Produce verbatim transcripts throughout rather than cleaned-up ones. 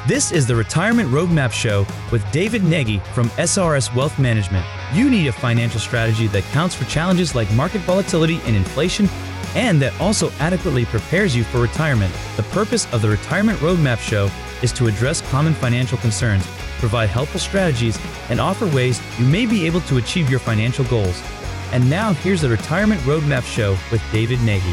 This is the Retirement Roadmap Show with David Nagy from S R S Wealth Management. You need a financial strategy that counts for challenges like market volatility and inflation, and that also adequately prepares you for retirement. The purpose of the Retirement Roadmap Show is to address common financial concerns, provide helpful strategies, and offer ways you may be able to achieve your financial goals. And now here's the Retirement Roadmap Show with David Nagy.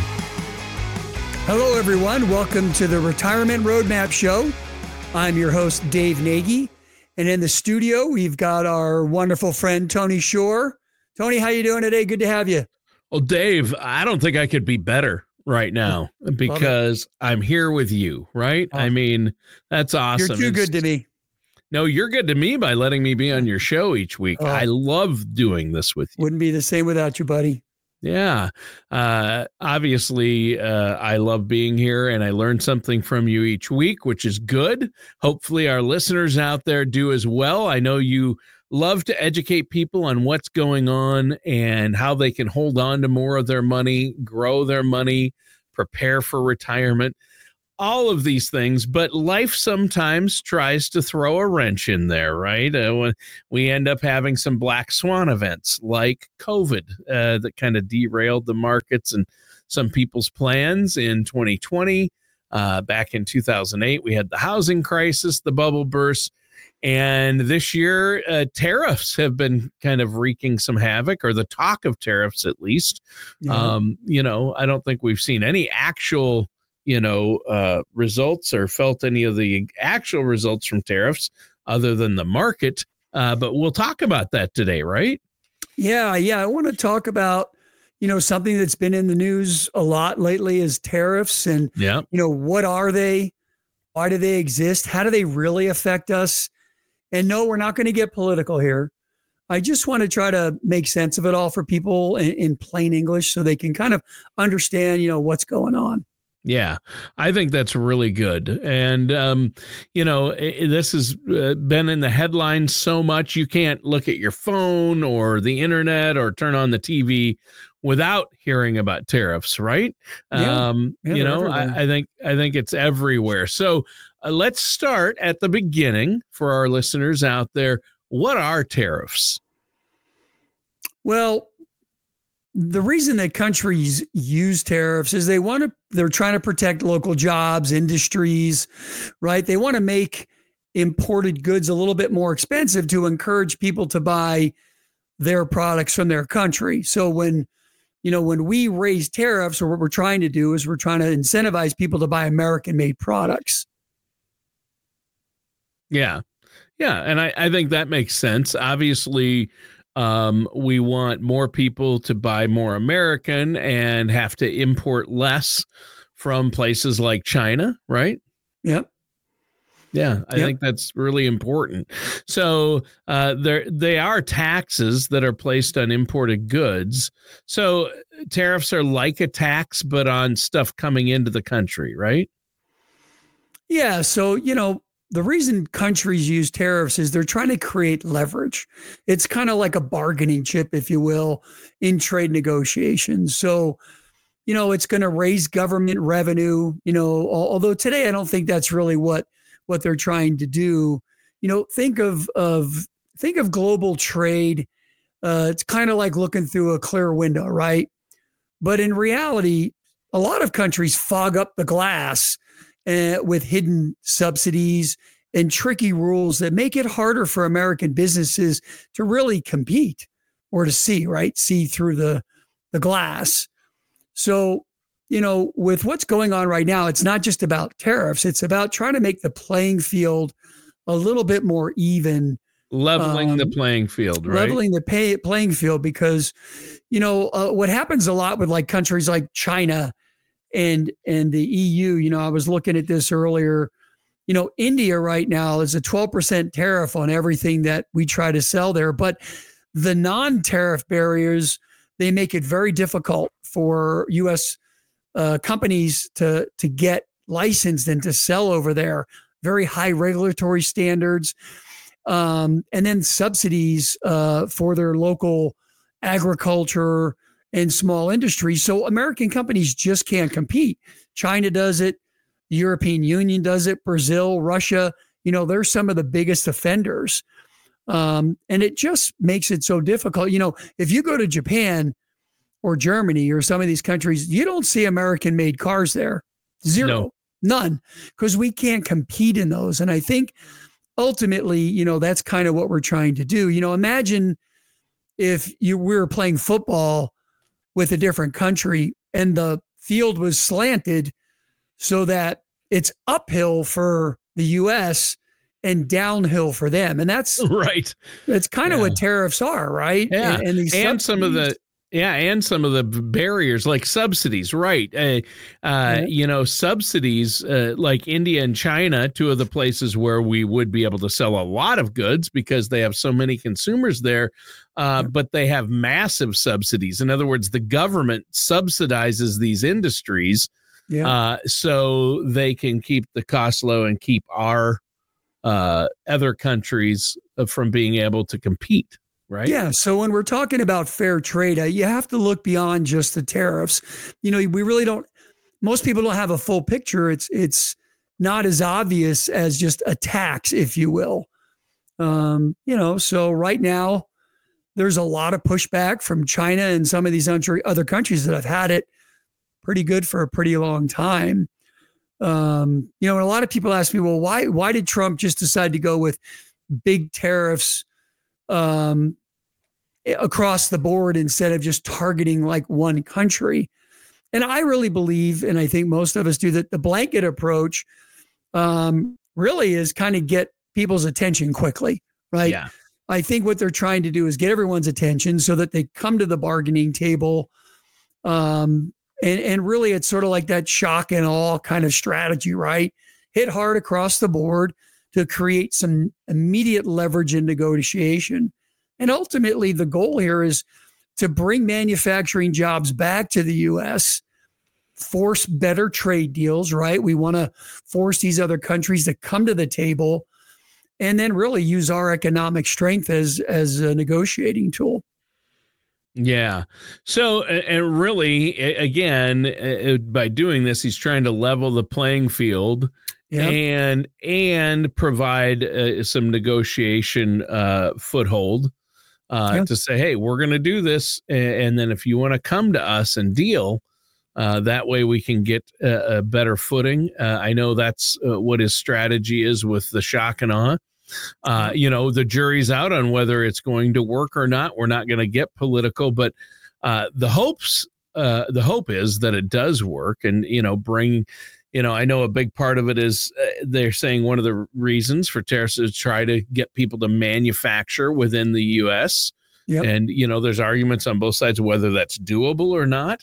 Hello, everyone. Welcome to the Retirement Roadmap Show. I'm your host, Dave Nagy. And in the studio, we've got our wonderful friend, Tony Shore. Tony, how you doing today? Good to have you. Well, Dave, I don't think I could be better right now because I'm here with you, right? Oh. I mean, that's awesome. You're too it's, good to me. No, you're good to me by letting me be on your show each week. Oh. I love doing this with you. Wouldn't be the same without you, buddy. Yeah. Uh, obviously, uh, I love being here and I learn something from you each week, which is good. Hopefully our listeners out there do as well. I know you love to educate people on what's going on and how they can hold on to more of their money, grow their money, prepare for retirement, all of these things. But life sometimes tries to throw a wrench in there, right? Uh, when we end up having some black swan events like COVID uh, that kind of derailed the markets and some people's plans in twenty twenty. Uh, back in two thousand eight, we had the housing crisis, the bubble burst. And this year, uh, tariffs have been kind of wreaking some havoc, or the talk of tariffs, at least. Yeah. Um, you know, I don't think we've seen any actual, you know, uh, results or felt any of the actual results from tariffs other than the market. Uh, but we'll talk about that today, right? Yeah. Yeah. I want to talk about, you know, something that's been in the news a lot lately is tariffs and, yeah. you know, what are they? Why do they exist? How do they really affect us? And no, we're not going to get political here. I just want to try to make sense of it all for people in, in plain English so they can kind of understand, you know, what's going on. Yeah, I think that's really good. And, um, you know, it, this has uh, been in the headlines so much you can't look at your phone or the internet or turn on the T V without hearing about tariffs, right? Yeah. Um, yeah, you know, I, I think I think it's everywhere. So uh, let's start at the beginning for our listeners out there. What are tariffs? Well, the reason that countries use tariffs is they want to, they're trying to protect local jobs, industries, right? They want to make imported goods a little bit more expensive to encourage people to buy their products from their country. So when, you know, when we raise tariffs, or what we're trying to do is we're trying to incentivize people to buy American-made products. Yeah. Yeah. And I, I think that makes sense. Obviously, Um, we want more people to buy more American and have to import less from places like China, right? Yep. Yeah, I yep. think that's really important. So uh, there, they are taxes that are placed on imported goods. So tariffs are like a tax, but on stuff coming into the country, right? Yeah. So, you know, the reason countries use tariffs is they're trying to create leverage. It's kind of like a bargaining chip, if you will, in trade negotiations. So, you know, it's going to raise government revenue, you know, although today I don't think that's really what, what they're trying to do. You know, think of, of, think of global trade. Uh, it's kind of like looking through a clear window, right? But in reality, a lot of countries fog up the glass Uh, with hidden subsidies and tricky rules that make it harder for American businesses to really compete or to see, right? See through the, the glass. So, you know, with what's going on right now, it's not just about tariffs. It's about trying to make the playing field a little bit more even. Leveling um, the playing field, right? Leveling the pay, playing field because, you know, uh, what happens a lot with like countries like China and and the E U, you know, I was looking at this earlier, you know, India right now is a twelve percent tariff on everything that we try to sell there. But the non-tariff barriers, they make it very difficult for U S uh, companies to, to get licensed and to sell over there. Very high regulatory standards. Um, and then subsidies uh, for their local agriculture and small industries. So American companies just can't compete. China does it. The European Union does it. Brazil, Russia, You know, they're some of the biggest offenders. Um, and it just makes it so difficult. You know, if you go to Japan or Germany or some of these countries, you don't see American-made cars there. Zero. No. None. Because we can't compete in those. And I think ultimately, you know, that's kind of what we're trying to do. You know, imagine if you we were playing football with a different country and the field was slanted so that it's uphill for the U S and downhill for them. And that's right. That's kind of yeah. what tariffs are, right? Yeah. And, and, these and some of the Yeah, and some of the barriers like subsidies, right? Uh, uh, yeah. You know, subsidies uh, like India and China, two of the places where we would be able to sell a lot of goods because they have so many consumers there, uh, yeah. but they have massive subsidies. In other words, the government subsidizes these industries yeah. uh, so they can keep the cost low and keep our uh, other countries from being able to compete. Right. Yeah. So when we're talking about fair trade, uh, you have to look beyond just the tariffs. You know, we really don't, most people don't have a full picture. It's, it's not as obvious as just a tax, if you will. Um, you know, so right now there's a lot of pushback from China and some of these other countries that have had it pretty good for a pretty long time. Um, you know, and a lot of people ask me, well, why, why did Trump just decide to go with big tariffs um, across the board instead of just targeting like one country? And I really believe, and I think most of us do, that the blanket approach um, really is kind of get people's attention quickly, right? Yeah. I think what they're trying to do is get everyone's attention so that they come to the bargaining table. Um, and, and really it's sort of like that shock and awe kind of strategy, right? Hit hard across the board to create some immediate leverage in negotiation. And ultimately, the goal here is to bring manufacturing jobs back to the U S, force better trade deals, right? We want to force these other countries to come to the table and then really use our economic strength as, as a negotiating tool. Yeah. So, and really, again, by doing this, he's trying to level the playing field. Yep. and and provide uh, some negotiation uh, foothold uh, yep. to say, hey, we're going to do this. And then if you want to come to us and deal, uh, that way we can get a, a better footing. Uh, I know that's uh, what his strategy is with the shock and awe. Uh, you know, the jury's out on whether it's going to work or not. We're not going to get political, but uh, the hopes, uh, the hope is that it does work and, you know, bring You know, I know a big part of it is uh, they're saying one of the reasons for tariffs is to try to get people to manufacture within the U S. Yep. And, you know, there's arguments on both sides of whether that's doable or not.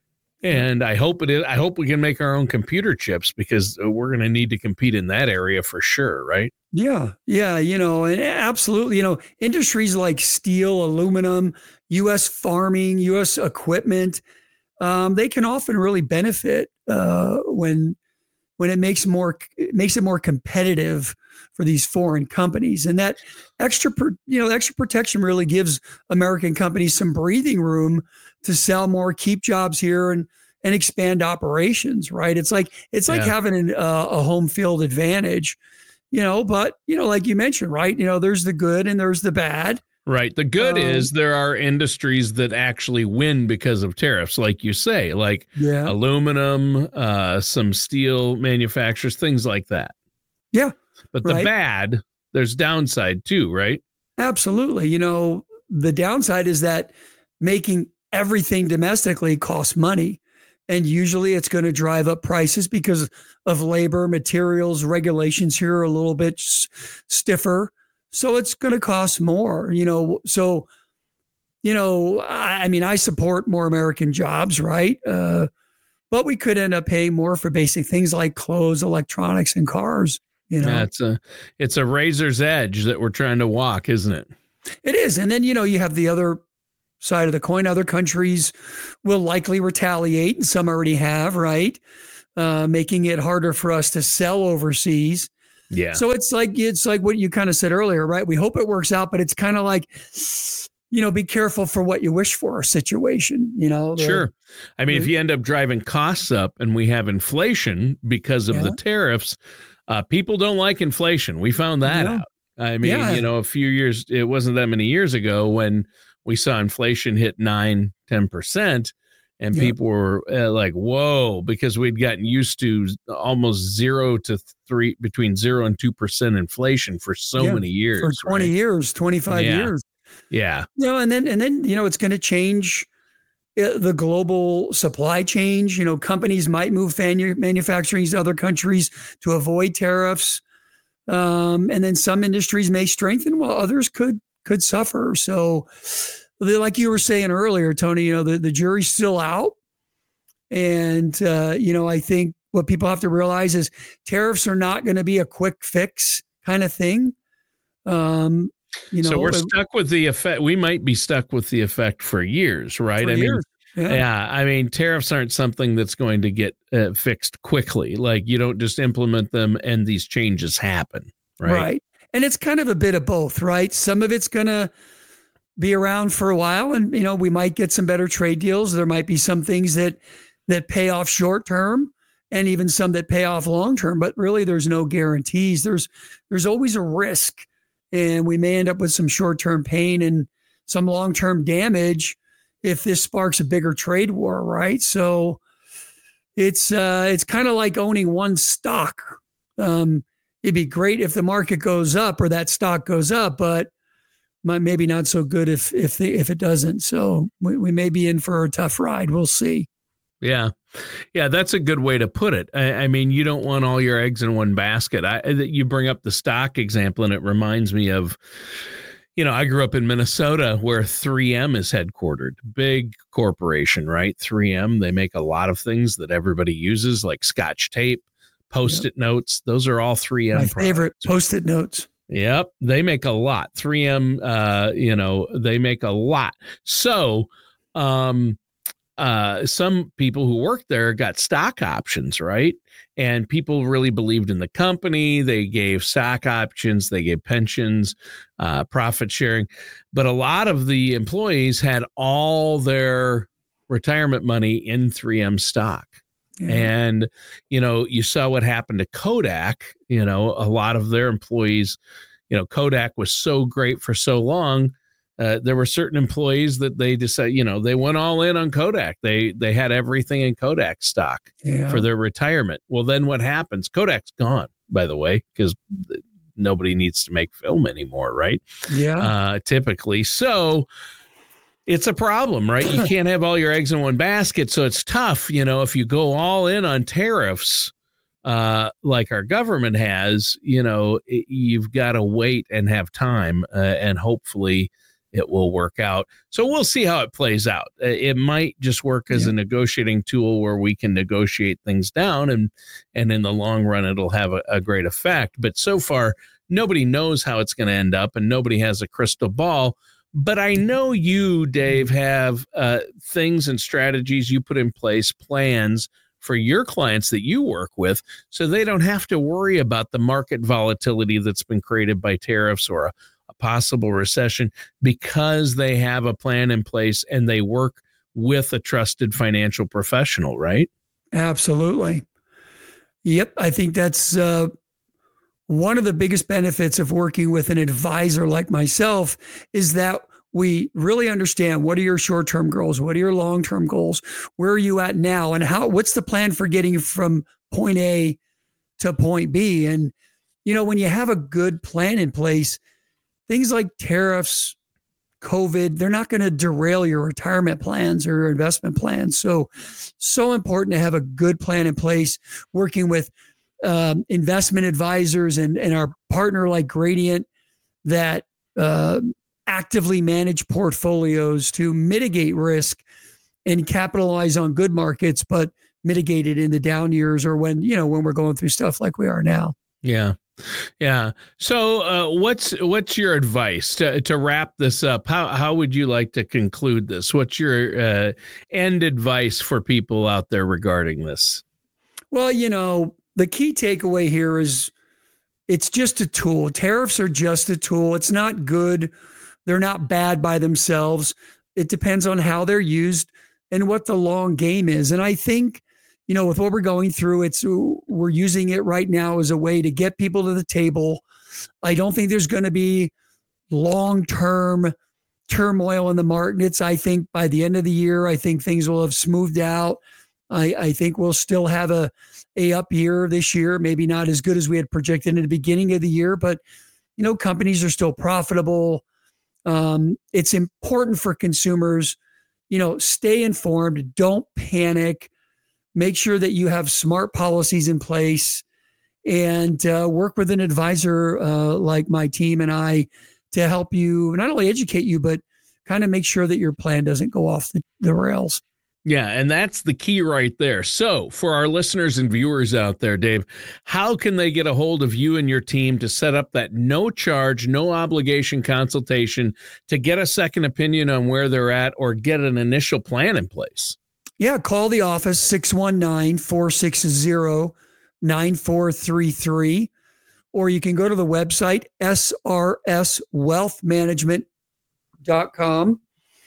And I hope it is. I hope we can make our own computer chips because we're going to need to compete in that area for sure. Right. Yeah. Yeah. You know, and absolutely, you know, industries like steel, aluminum, U S farming, U S equipment, um, they can often really benefit uh, when when it makes more it makes it more competitive for these foreign companies, and that extra you know extra protection really gives American companies some breathing room to sell more, keep jobs here, and and expand operations. Right? It's like it's like yeah. having an, uh, a home field advantage, you know. But you know, like you mentioned, right? You know, there's the good and there's the bad. Right. The good um, is there are industries that actually win because of tariffs, like you say, like yeah. aluminum, uh, some steel manufacturers, things like that. Yeah. But the right. bad, there's downside too, right? Absolutely. You know, the downside is that making everything domestically costs money. And usually it's going to drive up prices because of labor, materials, regulations here are a little bit s- stiffer. So it's going to cost more, you know. So, you know, I, I mean, I support more American jobs, right? Uh, but we could end up paying more for basic things like clothes, electronics, and cars. You know, yeah, it's a it's a razor's edge that we're trying to walk, isn't it? It is, and then you know you have the other side of the coin. Other countries will likely retaliate, and some already have, right? Uh, making it harder for us to sell overseas. Yeah. So it's like it's like what you kind of said earlier, right? We hope it works out, but it's kind of like, you know, be careful for what you wish for situation, you know? The, sure. I mean, the, if you end up driving costs up and we have inflation because of yeah. the tariffs, Uh, people don't like inflation. We found that Yeah. out. I mean, Yeah. you know, a few years, it wasn't that many years ago when we saw inflation hit nine, ten percent. And Yeah. people were uh, like, whoa, because we'd gotten used to almost zero to three, between zero and two percent inflation for so Yeah. many years. For twenty right? years, twenty-five Yeah. years. Yeah. You know, and then, and then, you know, it's going to change uh, the global supply chain. You know, companies might move fanu- manufacturing to other countries to avoid tariffs. Um, and then some industries may strengthen while others could, could suffer. So, like you were saying earlier, Tony, you know, the, the jury's still out. And, uh, you know, I think what people have to realize is tariffs are not going to be a quick fix kind of thing. Um, you know, so we're stuck with the effect. We might be stuck with the effect for years, right? For I years. mean, yeah. yeah, I mean, tariffs aren't something that's going to get uh, fixed quickly. Like you don't just implement them and these changes happen, right? Right. And it's kind of a bit of both, right? Some of it's going to be around for a while, and you know we might get some better trade deals. There might be some things that that pay off short term, and even some that pay off long term. But really, there's no guarantees. There's there's always a risk, and we may end up with some short term pain and some long term damage if this sparks a bigger trade war, right? So it's uh, it's kind of like owning one stock. Um, it'd be great if the market goes up or that stock goes up, but maybe not so good if if the, if it doesn't. So we, we may be in for a tough ride. We'll see. Yeah. Yeah, that's a good way to put it. I, I mean, you don't want all your eggs in one basket. I, you bring up the stock example, and it reminds me of, you know, I grew up in Minnesota where three M is headquartered. Big corporation, right? three M, they make a lot of things that everybody uses, like Scotch tape, Post-it yep. notes. Those are all three M My products. favorite, Post-it notes. Yep, they make a lot. three M, uh, you know, they make a lot. So, um, uh, some people who worked there got stock options, right? And people really believed in the company. They gave stock options, they gave pensions, uh, profit sharing. But a lot of the employees had all their retirement money in three M stock. Yeah. And, you know, you saw what happened to Kodak. You know, a lot of their employees, you know, Kodak was so great for so long. Uh, there were certain employees that they decided, you know, they went all in on Kodak. They they had everything in Kodak stock yeah. for their retirement. Well, then what happens? Kodak's gone, by the way, because nobody needs to make film anymore, right? Yeah. Uh, typically. So it's a problem, right? You can't have all your eggs in one basket. So it's tough, you know, if you go all in on tariffs, uh, like our government has, you know, it, you've got to wait and have time, uh, and hopefully it will work out. So we'll see how it plays out. It might just work as yeah. a negotiating tool where we can negotiate things down, and, and in the long run, it'll have a, a great effect. But so far, nobody knows how it's going to end up, and nobody has a crystal ball. But I know you, Dave, have uh, things and strategies you put in place, plans for your clients that you work with, so they don't have to worry about the market volatility that's been created by tariffs or a, a possible recession, because they have a plan in place and they work with a trusted financial professional, right? Absolutely. Yep. I think that's uh, one of the biggest benefits of working with an advisor like myself is that we really understand what are your short-term goals, what are your long-term goals, where are you at now, and how, what's the plan for getting from point A to point B. And, you know, when you have a good plan in place, things like tariffs, COVID, they're not going to derail your retirement plans or your investment plans. So, so important to have a good plan in place, working with um, investment advisors and, and our partner like Gradient that uh, actively manage portfolios to mitigate risk and capitalize on good markets, but mitigate it in the down years or when, you know, when we're going through stuff like we are now. Yeah. Yeah. So uh, what's what's your advice to, to wrap this up? How how would you like to conclude this? What's your uh, end advice for people out there regarding this? Well, you know, the key takeaway here is it's just a tool. Tariffs are just a tool. It's not good. They're not bad by themselves. It depends on how they're used and what the long game is. And I think, you know, with what we're going through, it's we're using it right now as a way to get people to the table. I don't think there's going to be long-term turmoil in the markets. I think by the end of the year, I think things will have smoothed out. I, I think we'll still have a, a up year this year, maybe not as good as we had projected in the beginning of the year, but, you know, companies are still profitable. Um, it's important for consumers, you know, stay informed, don't panic, make sure that you have smart policies in place, and uh, work with an advisor uh, like my team and I to help you not only educate you, but kind of make sure that your plan doesn't go off the, the rails. Yeah, and that's the key right there. So for our listeners and viewers out there, Dave, how can they get a hold of you and your team to set up that no charge, no obligation consultation to get a second opinion on where they're at or get an initial plan in place? Yeah, call the office, six one nine, four six zero, nine four three three. Or you can go to the website, S R S wealth management dot com,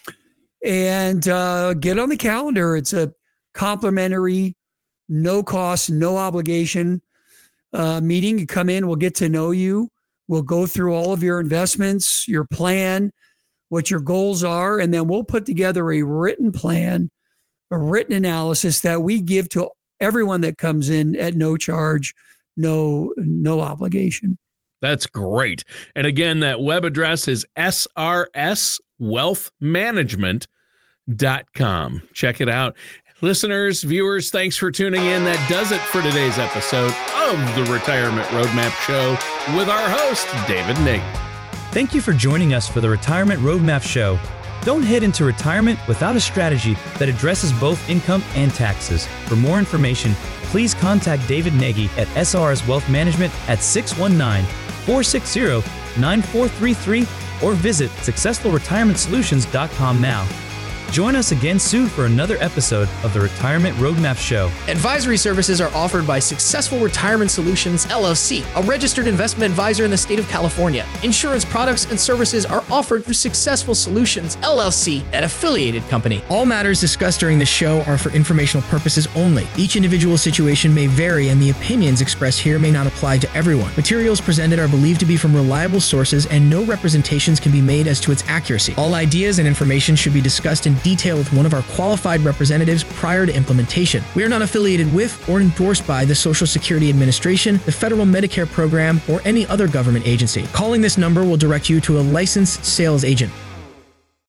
and uh, get on the calendar. It's a complimentary, no cost, no obligation uh, meeting. You come in, we'll get to know you. We'll go through all of your investments, your plan, what your goals are, and then we'll put together a written plan, a written analysis that we give to everyone that comes in at no charge. No, no obligation. That's great. And again, that web address is S R S wealth management dot com. Check it out. Listeners, viewers, thanks for tuning in. That does it for today's episode of the Retirement Roadmap Show with our host, David Nagy. Thank you for joining us for the Retirement Roadmap Show. Don't head into retirement without a strategy that addresses both income and taxes. For more information, please contact David Nagy at S R S Wealth Management at six one nine, four six zero, nine four three three or visit successful retirement solutions dot com now. Join us again soon for another episode of the Retirement Roadmap Show. Advisory services are offered by Successful Retirement Solutions, L L C, a registered investment advisor in the state of California. Insurance products and services are offered through Successful Solutions, L L C, an affiliated company. All matters discussed during the show are for informational purposes only. Each individual situation may vary, and the opinions expressed here may not apply to everyone. Materials presented are believed to be from reliable sources, and no representations can be made as to its accuracy. All ideas and information should be discussed in detail with one of our qualified representatives prior to implementation. We are not affiliated with or endorsed by the Social Security Administration, the Federal Medicare Program, or any other government agency. Calling this number will direct you to a licensed sales agent.